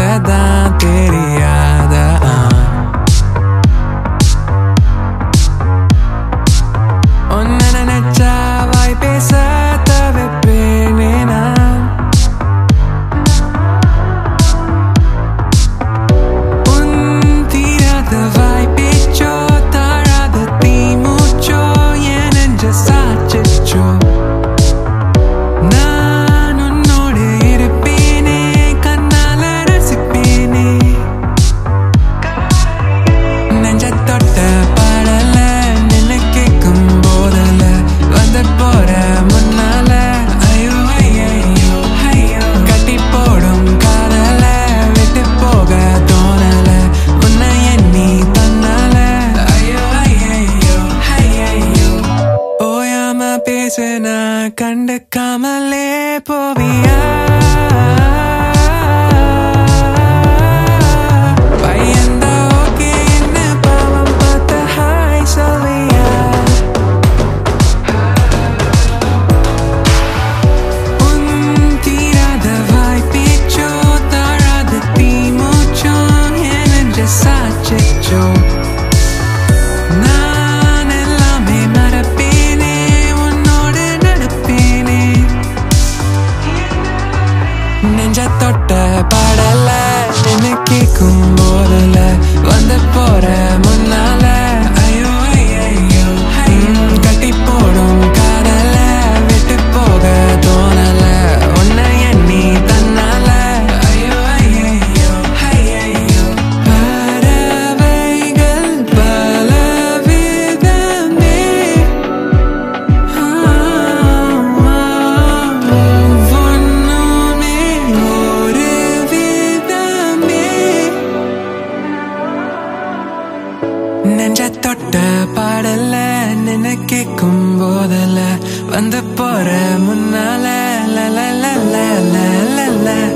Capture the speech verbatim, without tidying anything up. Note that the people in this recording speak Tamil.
ஆசைதான் தெரியாதா? உன்னை நினைச்சா வாய் பேச தவிப்பேனே நான். உன் தீராத வாய் பேச்சோ தாழாத தீ மூச்சோ என் நெஞ்ச சாச்சிச்சோ. நான் உன்னோடு இருப்பேனே, கண்ணால ரசிப்பேனே. நெஞ்ச தொட்ட பாடல நின்னு கேக்கும் போதல வந்து போற முன்னால ஐயோ ஐயோ ஐயோ கட்டி போடும் காதல விட்டு போக தோணல உன்னை எண்ணி தன்னால ஐயோ ஐயோ ஐயோ. ஓயாம பேசுன கண்டுக்காமலே போவியா? பையன்தா ஓகே என்ன பாவம் பார்த்த ஹாய் சொல்வியா? உன் தீராத வாய் பேச்சோ தாழாத தீ மூச்சோ என் நெஞ்ச சாச்சிச்சோ. நான் எல்லாமே மறப்பேனே, உன்னோடு நடப்பேனே. நெஞ்ச தொட்ட பாடல நின்னு கேக்கும் போதல வந்து போற முன்னால ஐயோ ஐயோ ஐயோ கட்டி போடும் காதல விட்டு போக தோணல உன்னை எண்ணி தன்னால ஐயோ ஐயோ ஐயோ. பறவைகள் பல விதமே ஒவ்வொன்றுமே ஒரு விதமே. நெஞ்ச தொட்ட பாடல நின்னு கேக்கும் போதல வந்து போற முன்னால ல ல ல ல ல ல ல.